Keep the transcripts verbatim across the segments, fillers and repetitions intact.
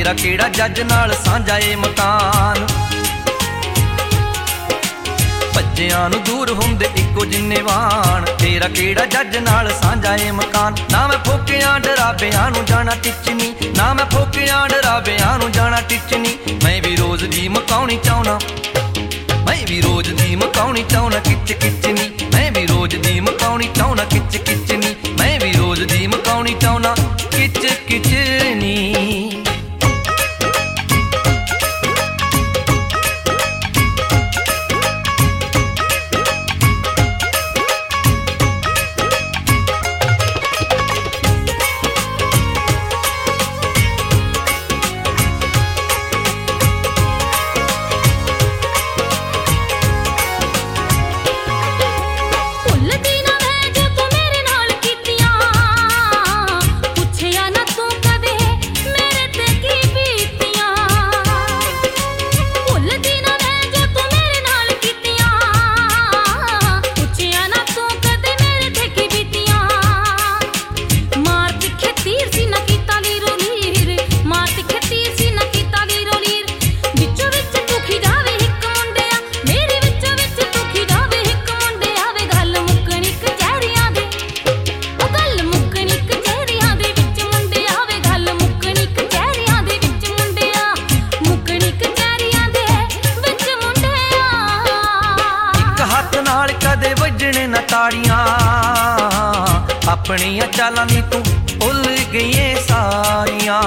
तेरा केड़ा जज नाल सांझा ए मकान। भज्जियां नूं दूर हुंदे इक्को जिन्ने वाण, तेरा केड़ा जज नाल सांझा ए मकान। ना मैं फोकियां डराबियां नूं जाना टिचनी, ना मैं फोकियां डराबियां नूं जाना टिचनी। मैं भी रोज दी मकाउणी चाहुना, मैं भी रोज दी मकाउणी चाहुना किच किचनी। मैं भी रोज दी मकाउणी चाहुना किच किचनी। मैं भी रोज दी मकाउणी चाहुना किच किचनी। ताड़ियां अपनियां चालां नी तू भुल गई सारियां।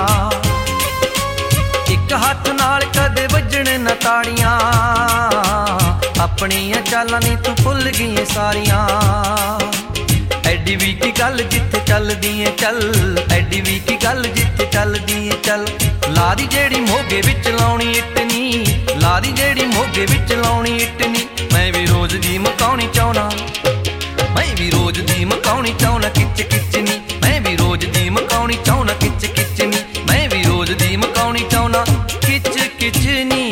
एक हाथ नाल कदे वजने न ताड़ियां, अपनियां चालां नी तू भुल गई सारियां। एडी वी की गल जिथे चलदी है चल, एडी वी की गल जिथे चलदी है चल। लारी जेड़ी मोगे विच लाउणी इटनी, लारी जेड़ी मोगे विच लाउणी इटनी। मैं भी रोज दी मकाउणी चाहुना, मैं भी रोज दी मकाउणी चाहुना किच किचनी। मैं भी रोज दी मकाउणी चाहुना किच किचनी। मैं भी रोज दी मकाउणी चाहुना किच किचनी।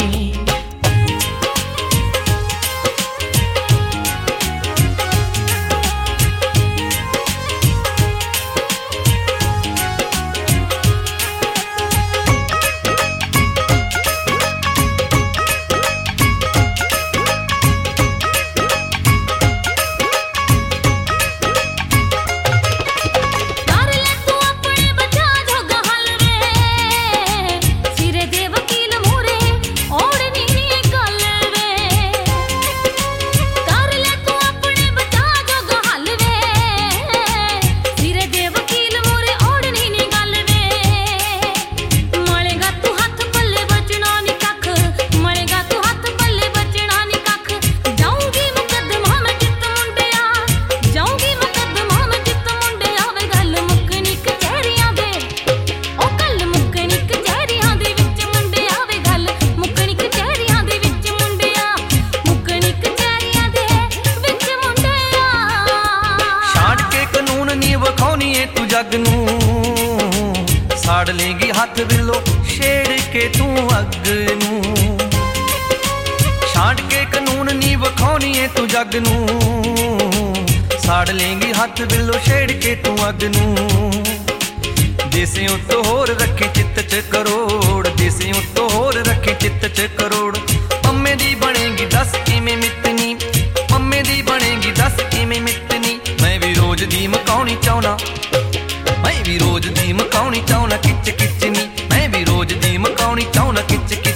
जग नूं साड़ लेंगी हाथ बिलो छेड़ के तू अग नूं। छाड़ के कानून नी वखाउणी है तू जग नूं, साड़ लेंगी हाथ बिलो छेड़ के तू अग नूं। देसी उत्तो होर रखे चित्त च करोड़, देसी उत्तो होर रखे चित्त च करोड़। मम्मे दी बनेगी दस किवें मितनी, मम्मे दी बनेगी दस किवें मितनी। मैं भी रोज दी मकाउणी चाहुना, मैं भी रोज दी मकाउणी चाहुना किच किचनी। मैं भी रोज दी मकाउणी चाहुना किच किचनी।